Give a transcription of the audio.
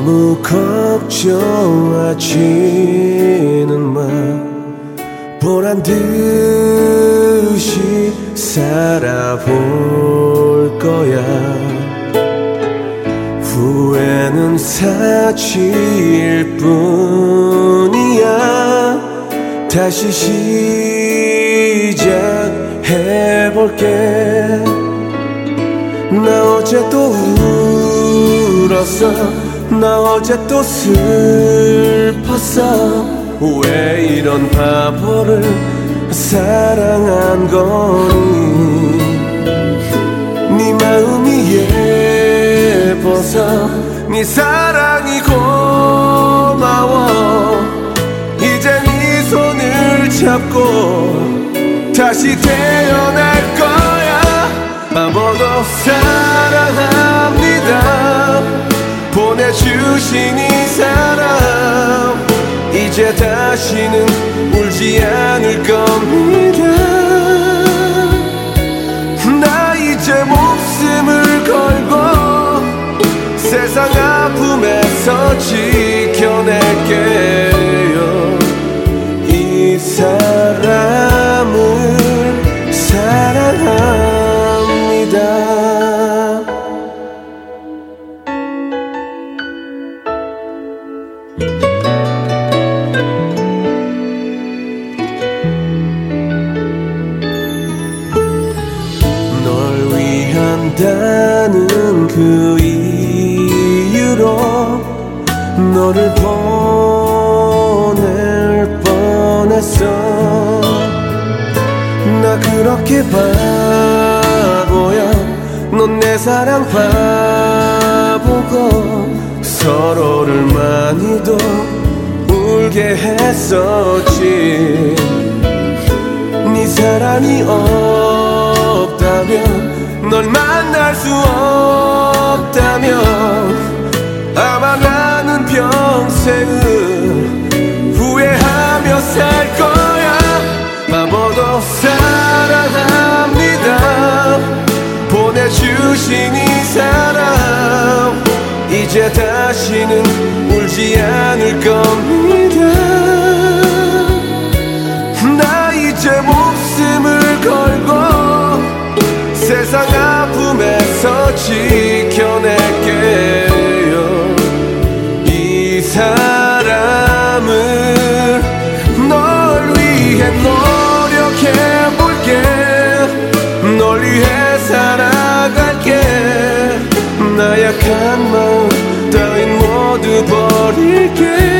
너무 걱정하지는 마. 보란 듯이 살아볼 거야. 후회는 사치일 뿐이야. 다시 시작해볼게. 나 어제 또 울었어. 나 어제 또 슬펐어. 왜 이런 바보를 사랑한 거니. 네 마음이 예뻐서 네 사랑이 고마워. 이제 네 손을 잡고 다시 태어날 거야. 바보도 사랑합니다. 보내주신 이 사람 이제 다시는 울지 않을 겁니다. 나 이제 목숨을 걸고 세상 아픔에서 지켜낼게요. 이 사람을 사랑합니다. 다는 그 이유로 너를 보낼 뻔했어. 나 그렇게 바보야. 넌 내 사랑 바보고 서로를 많이도 울게 했었지. 네 사랑이 없다면 널 만날 수 없다면 아마 나는 평생을 후회하며 살 거야. 바보도 사랑합니다. 보내주신 이 사람 이제 다시는 울지 않을 겁니다. 나 이제 목숨을 걸고 세상 아픔에서 지켜낼게요. 이 사람을 널 위해 노력해볼게. 널 위해 살아갈게. 나약한 마음 따윈 모두 버릴게.